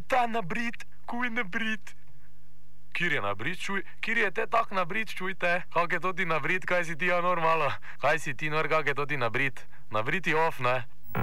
ta nabrit, kuj nabrit. Kjer je nabrit, čuj, kjer je te tak nabrit, čujte, kak je to ti nabrit, kaj si ti ja normalo, kaj si ti nor, kak je to ti nabrit, nabriti off, ne?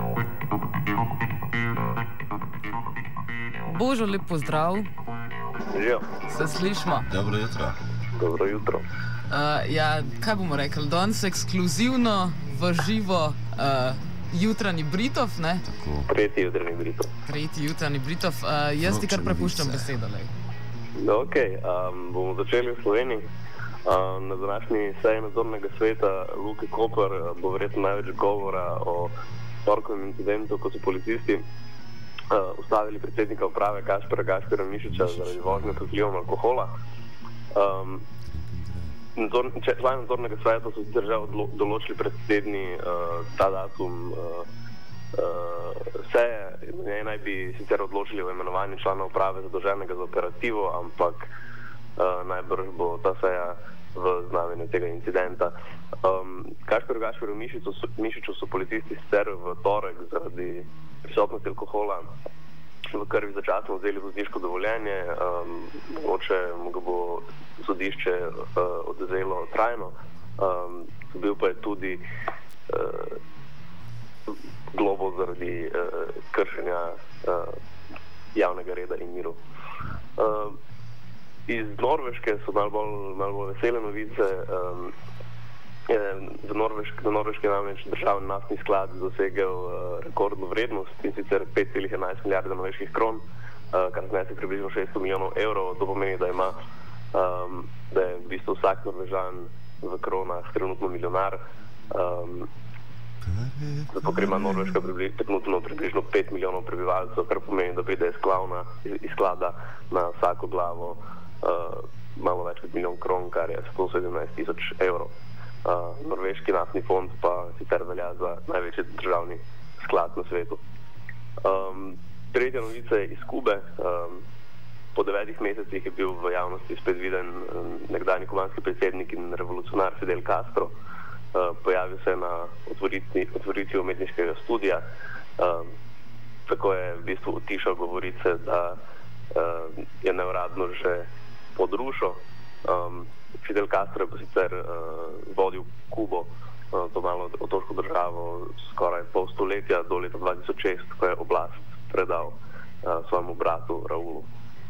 Božo, lep pozdrav. Ja. Se slišmo? Dobro jutro. Dobro jutro. Ja, kaj bomo rekli, danes ekskluzivno v živo jutranji Britov, ne? Tako. Tretji jutranji Britov. Tretji jutranji Britov. Jaz ti kar prepuščam besedo, lej. No, okej, bomo začeli v Sloveniji. Na današnji seji nadzornega sveta Luke Koper bo verjetno največ govora o torkovem incidentu, ko so policisti ustavili predsednika uprave Gašperja Mišiča zaradi vožnje pod vplivom alkohola. Člani nadzornega sveta so sicer že določili pred tedni ta datum seje. Naj bi sicer odločili o imenovanju člana uprave zadolženega za operativo, ampak najbrž bo ta seja v znamenju tega incidenta. Gašperju Mišiču so policisti sicer v torek zaradi prisotnosti alkohola v krvi začasno vzeli vozniško dovoljenje, mogoče mu ga bo sodišče odvzelo trajno. Bil pa je tudi globo zaradi kršenja javnega reda in miru. Iz Norveške so malo bolj vesele novice. Za Norveške namreč državni naftni sklad dosegel rekordno vrednost, in sicer 5,11 milijarde norveških kron, kar znese približno 600 milijonov evrov. To pomeni, da je v bistvu vsak Norvežan v kronah trenutno milijonar. Zato, ker ima Norveška trenutno približno 5 milijonov prebivalcev, kar pomeni, da pride iz sklada na vsako glavo malo več kot milijon kron, kar je 117 tisoč evrov. Norveški naftni fond pa sicer velja za največji državni sklad na svetu. Tretja novica je iz Kube. Po 9 mesecih je bil v javnosti spet viden nekdanji kubanski predsednik in revolucionar Fidel Castro. Pojavil se na otvoritvi umetniškega studia. Tako je v bistvu utišal govorice, da je neuradno že podrušil. Fidel Castro je pa sicer vodil Kubo, to malo otoško državo, skoraj pol stoletja, do leta 2006, ko je oblast predal svojemu bratu Raulu.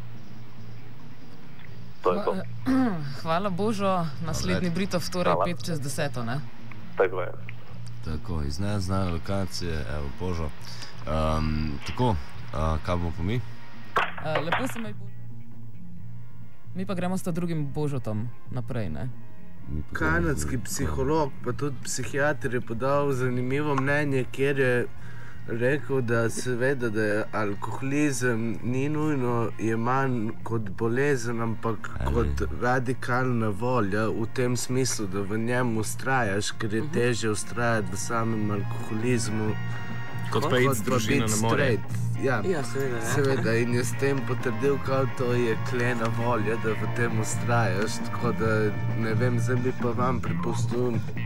To je to. Hvala Božo, naslednji Britov torej 5:10, ne? Tako je. Tako, iz neznane lokacije, evo Božo. Tako, kaj bomo pa mi? Lepo se me Božo. Mi pa gremo s drugim Božotom naprej, ne? Kanadski psiholog, pa tudi psihiater je podal zanimivo mnenje, kjer je rekel, da seveda, da je alkoholizem ni nujno jeman kot bolezen, ampak kot radikalna volja, v tem smislu, da v njem ustrajaš, ker je težje ustrajati v samem alkoholizmu. Kot pa iti z družino na more. Ja, seveda, in je s tem potrdil, kao to je klena volja, da v tem ustrajaš, tako da ne vem, zdaj bi pa vam prepustil